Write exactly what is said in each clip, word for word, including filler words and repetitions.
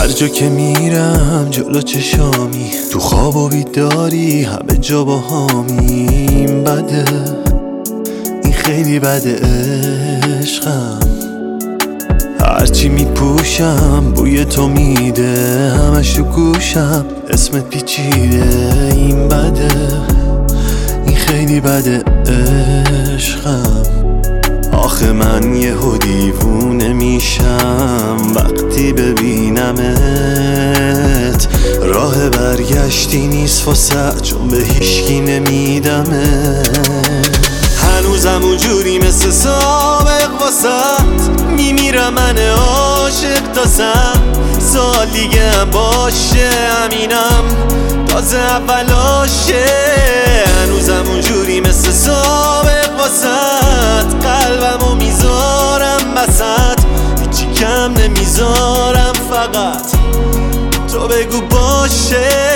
جا که میرم جلو چشامی، تو خواب و بیداری همه جا با هامی. این بده، این خیلی بده عشقم. هرچی میپوشم بوی تو میده، همش تو گوشم اسمت پیچیده. این بده، این خیلی بده عشقم. آخه من یهو دیوونه میشم وقتی ببینمت. راه برگشتی نیست واسه، چون به هیچکی نمیدمت. هنوزم اونجوری مثل سابق واسط، میمیرم من عاشق تازم. سال دیگه هم باشه همینم تازه اولاشه. هنوزم اونجوری مثل سابق واسط، قلبمو میذارم بسط، هیچی کم نمیذارم، فقط تو بگو باشه.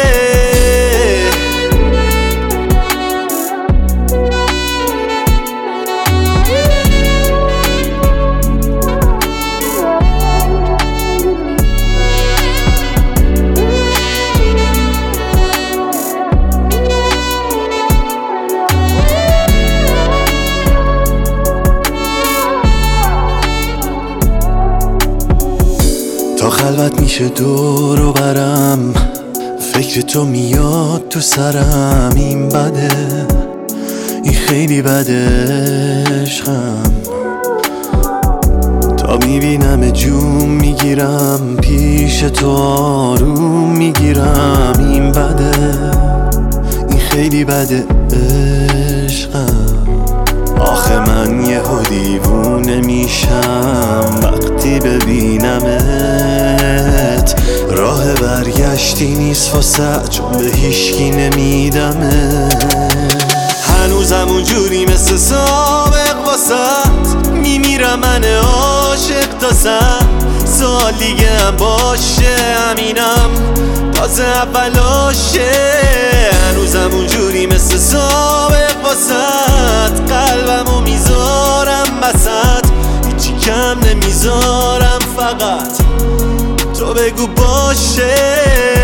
تا خلوت میشه دور و برم، فکر تو میاد تو سرم. این بده، این خیلی بده عشقم. تا میبینم جون میگیرم، پیش تو آروم میگیرم. این بده، این خیلی بده عشقم. آخه من یهو دیوونه میشم وقتی ببینمت. راه برگشتی نیست واسه، چون به هیچکی نمیدمت. هنوزم اونجوری مثل سابق واسط، میمیرم من عاشق تازم. سال دیگه هم باشه همینم تازه اولاشه. هنوزم اونجوری مثل سابق واسط، قلبمو میذارم بسط، هیچی کم نمیذارم، فقط تو بگو باشه.